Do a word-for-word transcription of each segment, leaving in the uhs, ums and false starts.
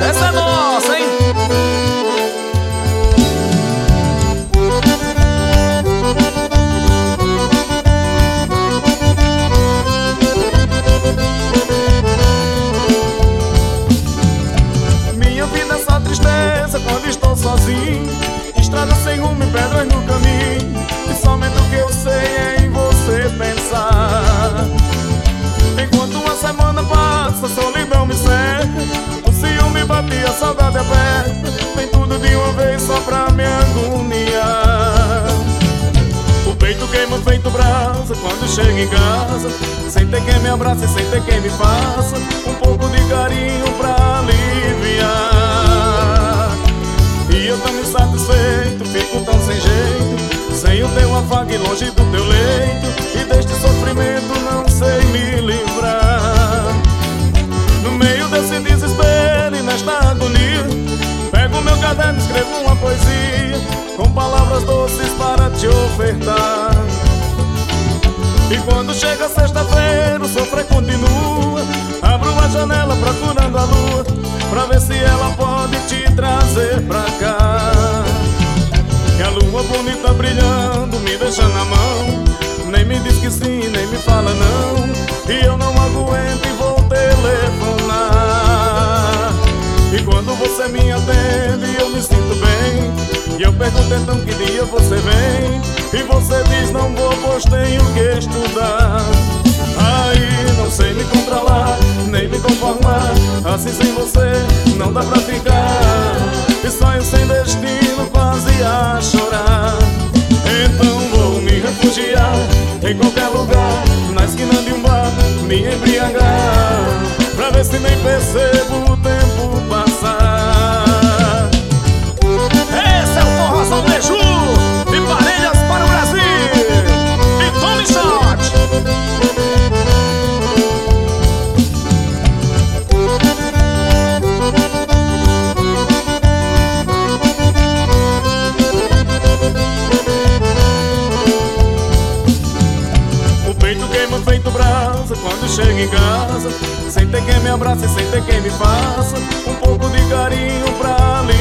Essa é nossa, hein? Minha vida é só tristeza quando estou sozinho, estrada sem rumo e pedras no caminho, e somente o que eu sei é em você pensar. Enquanto uma semana passa, a solidão me cerca, o ciúme bate e a saudade aperta, vem tudo de uma vez só pra me agoniar. O peito queima feito brasa quando chego em casa, sem ter quem me abrace, sem ter quem me faça um pouco de carinho pra aliviar. E eu tão insatisfeito, fico tão sem jeito, sem o teu afago e longe do teu leito, e deste sofrimento não sei me livrar. No meio desse desespero e nesta agonia, pego meu caderno e escrevo uma poesia, com palavras doces para te ofertar. E quando chega sexta-feira o sofrer continua, abro a janela procurando a lua, pra ver se ela pode te trazer pra cá. E a lua bonita brilhando me deixa na mão, nem me diz que sim, nem me fala não, e eu não aguento e vou telefonar. E quando você me atende eu me sinto bem, e eu pergunto então que dia você vem, e você diz não vou, pois tenho que estudar. Aí não sei me controlar, nem me conformar, assim sem você não dá pra ficar, e sonho sem destino quase a chorar. Então vou me refugiar em qualquer lugar, na esquina de um bar, me embriagar, pra ver se nem percebo o tempo passar. Esse é o Forrozão Beiju, de Parelhas para o Brasil, e tome shot. O peito queima feito brasa quando chego em casa, sem ter quem me abrace, sem ter quem me faça um pouco de carinho pra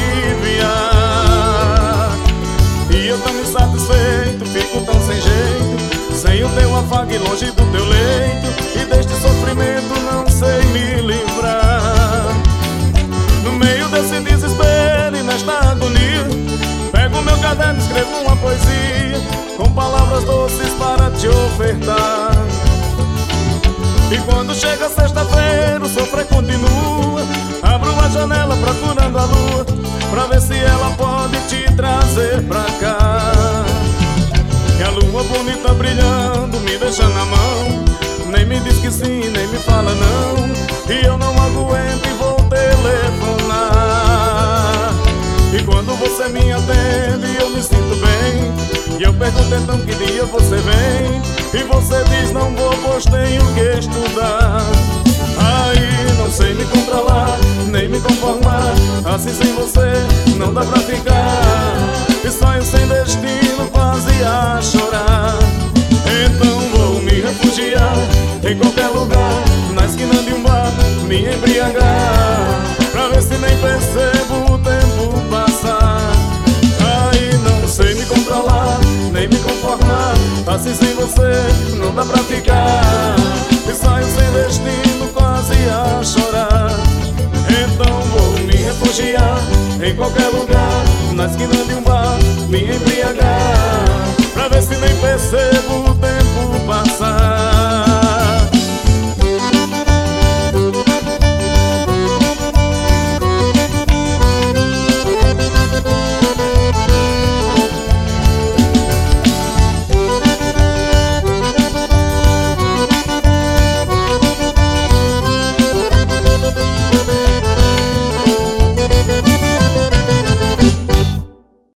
aliviar. E eu tão insatisfeito, fico tão sem jeito, sem o teu afago e longe do teu leito, e deste sofrimento não sei me livrar. No meio desse desespero e nesta agonia, pego meu caderno e escrevo uma poesia, com palavras doces para te ofertar. E quando chega sexta-feira o sofrer continua, abro a janela procurando a lua, pra ver se ela pode te trazer pra cá. E a lua bonita brilhando me deixa na mão, nem me diz que sim, nem me fala não, e eu não aguento e vou telefonar. E quando você me atende eu me sinto bem, e eu pergunto então que dia você vem, e você diz não vou, pois tenho que estudar. Aí não sei me controlar, nem me conformar, assim sem você não dá pra ficar, e sonho sem destino quase a chorar. Então vou me refugiar em qualquer lugar, na esquina de um bar, me embriagar, pra ver se nem percebo o tempo passar. Aí não sei me controlar, nem me conformar, assim sem você não dá pra ficar, e saio sem destino quase a chorar. Então vou me refugiar em qualquer lugar, na esquina de um bar, me embriagar,